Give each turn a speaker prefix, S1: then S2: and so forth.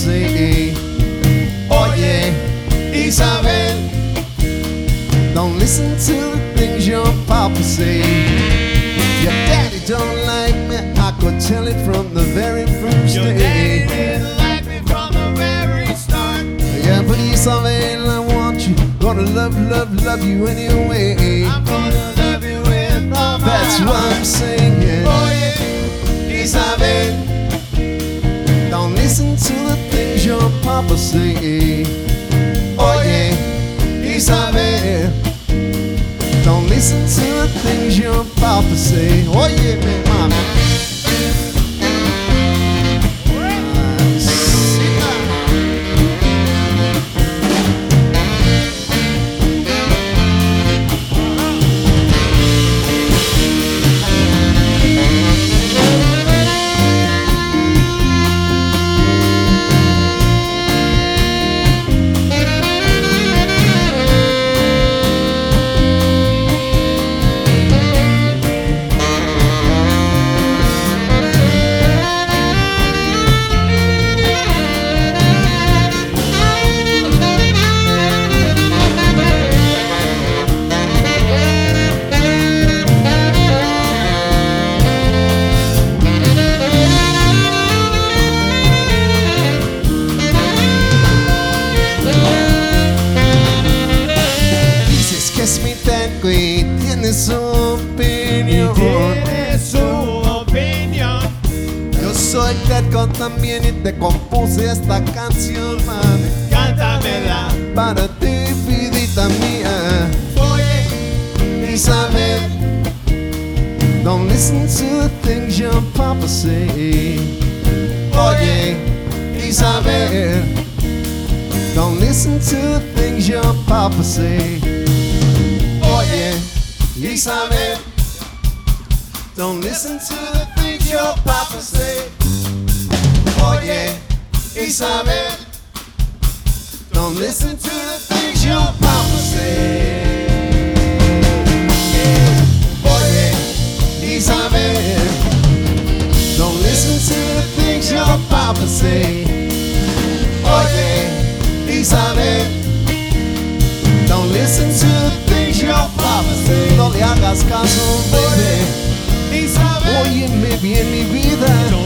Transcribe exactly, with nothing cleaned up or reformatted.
S1: say. Oye, Isabel, don't listen to the things your papa say. Your daddy don't like me, I could tell it from the very first
S2: Your
S1: day.
S2: daddy didn't like me from the very start.
S1: Yeah, but Isabel, I want you, gonna love, love, love you anyway.
S2: I'm gonna love you with all my
S1: That's
S2: heart.
S1: what I'm saying.
S2: Oye, Isabel,
S1: Don't listen to the things your papa say. Oye, Isabel, don't listen to the things your papa say. Oye, mi mama. Es mi taco y tiene su opinión.
S2: tiene su opinión.
S1: Yo soy terco también y te compuse esta canción, mami,
S2: Cántamela.
S1: para ti, vidita mía.
S2: Oye,
S1: Isabel, don't listen to the things your papa say. Oye, Isabel, don't listen to the things your papa say. Oye, Isabel, don't listen to the things your papa say. Oye, Isabel, don't listen to the things your papa say. Oye, Isabel, don't listen to the things your papa say. Oye, Isabel, don't listen to the things your papa say. No le hagas caso, baby.
S2: Isabel,
S1: Óyeme bien, mi vida.